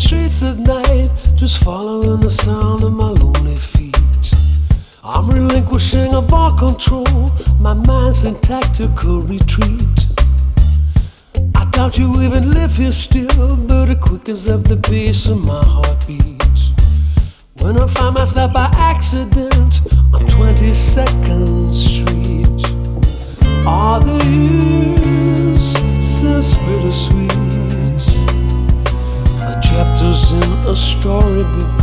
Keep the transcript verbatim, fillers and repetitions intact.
streets at night, just following the sound of my lonely feet. I'm relinquishing of all control, my mind's in tactical retreat. I doubt you even live here still, but it quickens up the pace of my heartbeat. When I find myself by accident on twenty-second Street, all the years since bittersweet, chapters in a storybook